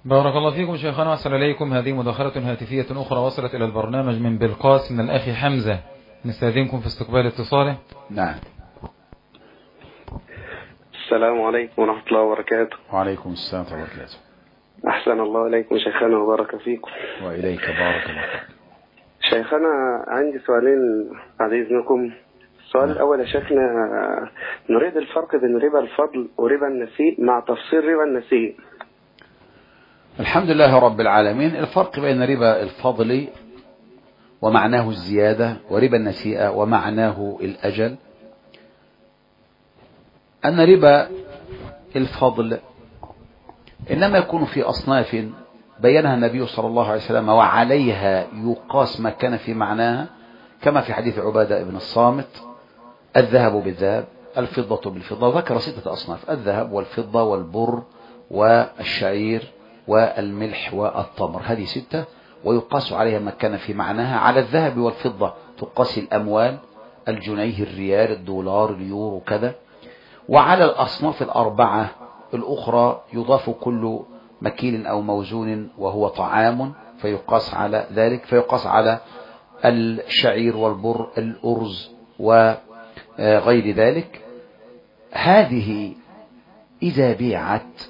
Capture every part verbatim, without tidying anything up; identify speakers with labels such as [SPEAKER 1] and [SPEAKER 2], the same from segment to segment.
[SPEAKER 1] بارك الله فيكم شيخنا وأحسن إليكم. هذه مداخلة هاتفية أخرى وصلت إلى البرنامج من بلقاس من الأخ حمزة، نستأذنكم في استقبال اتصاله.
[SPEAKER 2] نعم.
[SPEAKER 3] السلام عليكم ورحمة الله وبركاته.
[SPEAKER 2] وعليكم السلام ورحمة الله وبركاته.
[SPEAKER 3] أحسن الله إليكم شيخنا وبارك فيكم.
[SPEAKER 2] وإليك بارك الله فيك.
[SPEAKER 3] شيخنا عندي سؤالين بعد إذنكم. السؤال
[SPEAKER 2] نعم.
[SPEAKER 3] الأول يا شيخنا، نريد الفرق بين ربا الفضل وربا النسيء مع تفصيل ربا النسيء.
[SPEAKER 2] الحمد لله رب العالمين. الفرق بين ربا الفضل ومعناه الزيادة وربا النسيئة ومعناه الأجل، أن ربا الفضل إنما يكون في أصناف بينها النبي صلى الله عليه وسلم وعليها يقاس ما كان في معناها، كما في حديث عبادة بن الصامت: الذهب بالذهب، الفضة بالفضة. ذكر ستة أصناف: الذهب والفضة والبر والشعير والملح والتمر، هذه ستة، ويقاس عليها ما كان في معناها. على الذهب والفضة تقاس الأموال، الجنيه، الريال، الدولار، اليورو، كذا. وعلى الأصناف الأربعة الأخرى يضاف كل مكيل أو موزون وهو طعام فيقاس على ذلك، فيقاس على الشعير والبر، الأرز وغير ذلك. هذه إذا بيعت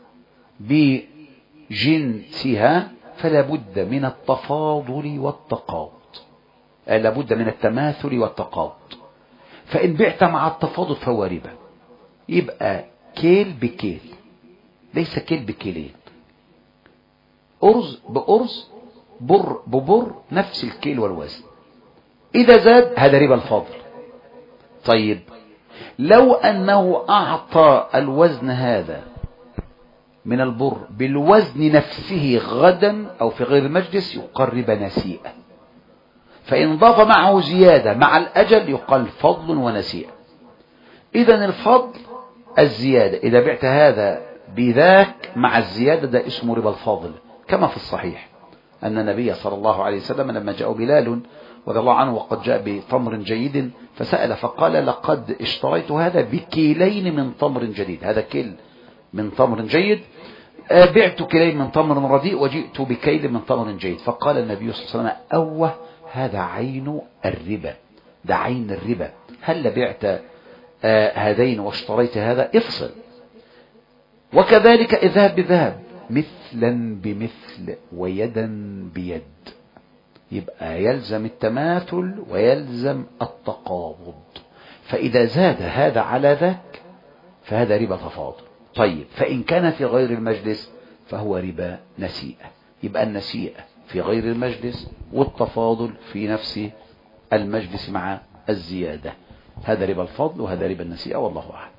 [SPEAKER 2] بجنسها فلا بد من التفاضل والتقاض، لا بد من التماثل والتقاض. فإن بعت مع التفاضل فهو ربا، يبقى كيل بكيل، ليس كيل بكيلين. أرز بأرز، بر ببر، نفس الكيل والوزن. إذا زاد هذا ربا الفضل. طيب لو أنه أعطى الوزن هذا من البر بالوزن نفسه غدا أو في غير المجلس يقال ربا نسيئة. فإن ضاف معه زيادة مع الأجل يقال فضل ونسيئة. إذن الفضل الزيادة، إذا بعت هذا بذاك مع الزيادة ده اسمه ربا الفضل، كما في الصحيح أن النبي صلى الله عليه وسلم لما جاء بلال رضي الله عنه وقد جاء بتمر جيد فسأل فقال: لقد اشتريت هذا بكيلين من تمر جديد، هذا كيل من تمر جيد، بعت كيلين من تمر رديء وجئت بكيل من تمر جيد. فقال النبي صلى الله عليه وسلم: أوه، هذا عين الربا، ده عين الربا، هل بعت هذين واشتريت هذا؟ افصل. وكذلك الذهب بذهب، مثلا بمثل ويدا بيد، يبقى يلزم التماثل ويلزم التقابض. فإذا زاد هذا على ذاك فهذا ربا تفاضل. طيب فإن كان في غير المجلس فهو ربا نسيئة، يبقى النسيئة في غير المجلس والتفاضل في نفس المجلس مع الزيادة، هذا ربا الفضل وهذا ربا النسيئة، والله أعلم.